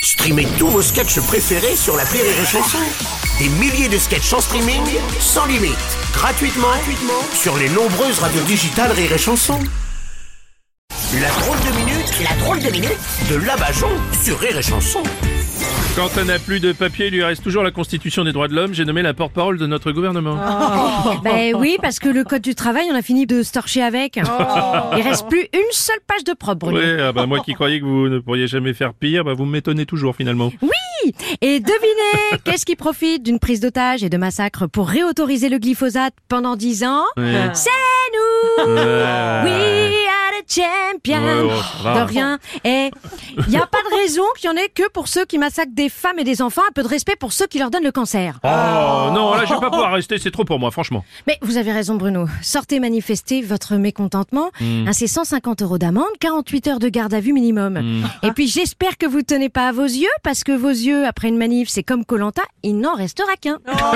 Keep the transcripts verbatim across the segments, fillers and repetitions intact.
Streamez tous vos sketchs préférés sur l'appli Rire et Chanson. Des milliers de sketchs en streaming, sans limite, gratuitement, gratuitement sur les nombreuses radios digitales Rire et Chanson. La drôle de minute, la drôle de minute de Labajon sur Rire et Chanson. Quand on n'a plus de papier, il lui reste toujours la Constitution des droits de l'homme. J'ai nommé la porte-parole de notre gouvernement. Oh. Ben oui, parce que le code du travail, on a fini de se torcher avec. Oh. Il reste plus une seule page de propre, Bruno. Oui, ah bah moi qui croyais que vous ne pourriez jamais faire pire, bah vous m'étonnez toujours finalement. Oui. Et devinez, qu'est-ce qui profite d'une prise d'otage et de massacre pour réautoriser le glyphosate pendant dix ans? Ouais. C'est nous. Ouais. We are the champions. Ouais, oh, de rien. Et il n'y a pas de raison qu'il y en ait que pour ceux qui massacrent des femmes et des enfants. Un peu de respect pour ceux qui leur donnent le cancer. Oh non, là je vais pas pouvoir rester, c'est trop pour moi, franchement. Mais vous avez raison, Bruno. Sortez manifester votre mécontentement. Mm. Hein, c'est cent cinquante euros d'amende, quarante-huit heures de garde à vue minimum. Mm. Et puis j'espère que vous tenez pas à vos yeux, parce que vos yeux, après une manif, c'est comme Koh-Lanta, il n'en restera qu'un.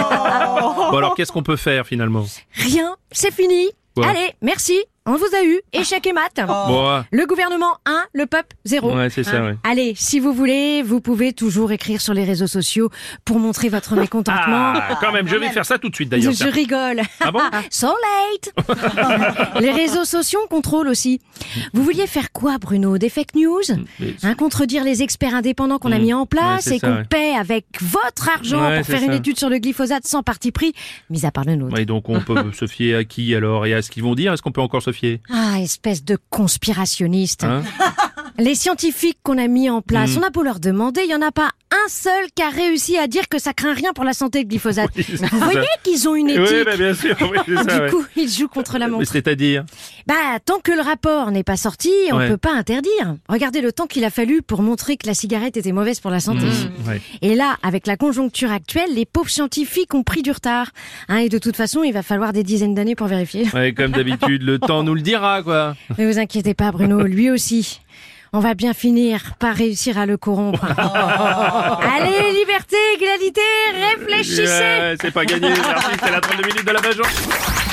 Oh. Bon alors qu'est-ce qu'on peut faire finalement? Rien, c'est fini. Ouais. Allez, merci. On vous a eu. Échec et mat. Bon, Le gouvernement un, le peuple zéro. ouais, c'est ça, ouais. Allez, si vous voulez, vous pouvez toujours écrire sur les réseaux sociaux pour montrer votre mécontentement. Ah, quand même, je vais faire ça tout de suite d'ailleurs. Je rigole. Ah bon? So late. Les réseaux sociaux contrôlent aussi. Vous vouliez faire quoi, Bruno? Des fake news? Mais- Hein, contredire les experts indépendants qu'on a Mmh. mis en place Ouais, c'est et ça, qu'on ouais. paie avec votre argent Ouais, pour c'est faire une ça. étude sur le glyphosate sans parti pris, mis à part le nôtre. Ouais, donc on peut se fier à qui alors et à ce qu'ils vont dire? Est-ce qu'on peut encore se fier? Ah, espèce de conspirationniste. Hein? Les scientifiques qu'on a mis en place, Mm. on a beau leur demander, il y en a pas un seul qui a réussi à dire que ça craint rien pour la santé le glyphosate. Oui, c'est Vous ça. voyez qu'ils ont une éthique. Oui, bah, bien sûr, oui, c'est ça, Du ouais. coup, ils jouent contre la Mais montre. c'est-à-dire? Bah, tant que le rapport n'est pas sorti, on Ouais. peut pas interdire. Regardez le temps qu'il a fallu pour montrer que la cigarette était mauvaise pour la santé. Mmh, ouais. Et là, avec la conjoncture actuelle, les pauvres scientifiques ont pris du retard. Hein, et de toute façon, il va falloir des dizaines d'années pour vérifier. Ouais, comme d'habitude, le temps nous le dira, quoi. Ne vous inquiétez pas, Bruno, lui aussi. On va bien finir par réussir à le corrompre. Allez, liberté, égalité, réfléchissez. Ouais, c'est pas gagné, merci, c'est la trente-deux minutes de Labajon.